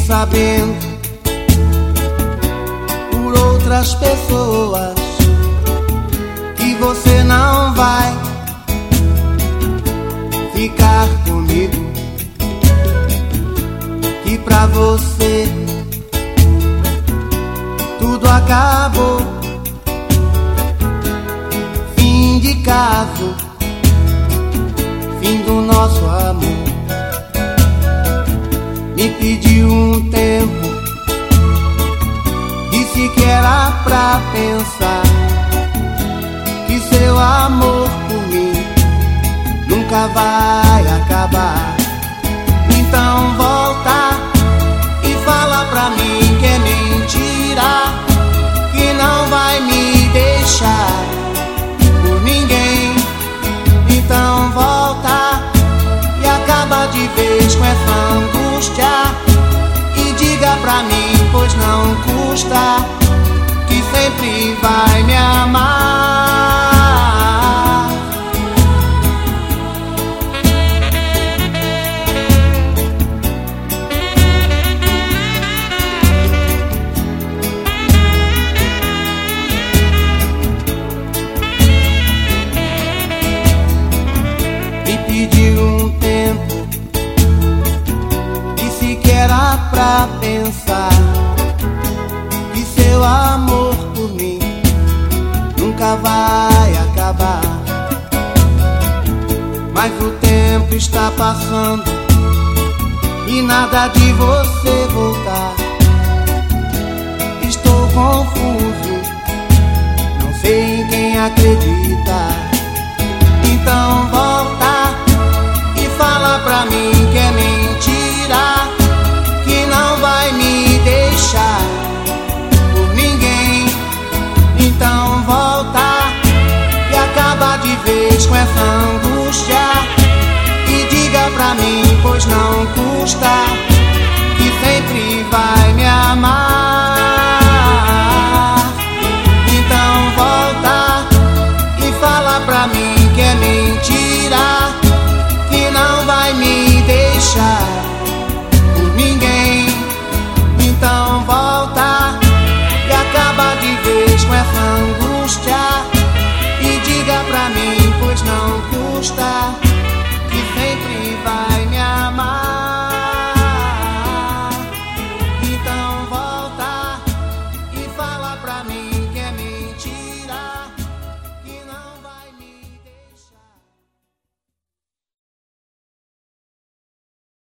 sabendo por outras pessoas que você não vai ficar comigo, que pra você tudo acabou. Fim de caso, fim do nosso amor. Me pediu um tempo, disse que era pra pensar, que seu amor por mim nunca vai acabar. Então volta e fala pra mim que é mentira, que não vai me deixar por ninguém. Então volta e acaba de vez com essa angústia e diga pra mim, pois não custa, que sempre vai me amar. Me pediu um tempo, disse que era pra pensar, que seu amor por mim nunca vai acabar. Mas o tempo está passando e nada de você voltar. Estou confuso, não sei em quem acreditar. Então volta e fala pra mim que é mentira, que não vai me deixar por ninguém. Então volta e acaba de vez com essa angústia e diga pra mim, pois não custa,